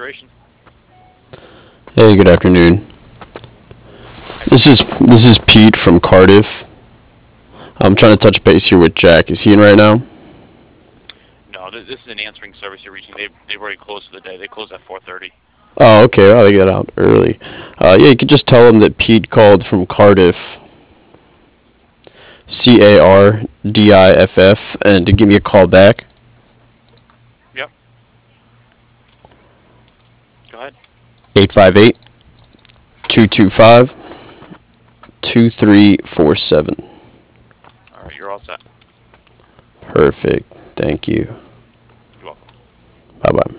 operation. Hey, good afternoon. This is Pete from Cardiff. I'm trying to touch base here with Jack. Is he in right now? No, this is an answering service you're reaching. They've already closed for the day. They close at 4:30. Oh, okay. Well, they get out early. Yeah, you could just tell him that Pete called from Cardiff, Cardiff, and to give me a call back. Yep. Go ahead. 858-225-2347. All right, you're all set. Perfect. Thank you. You're welcome. Bye bye.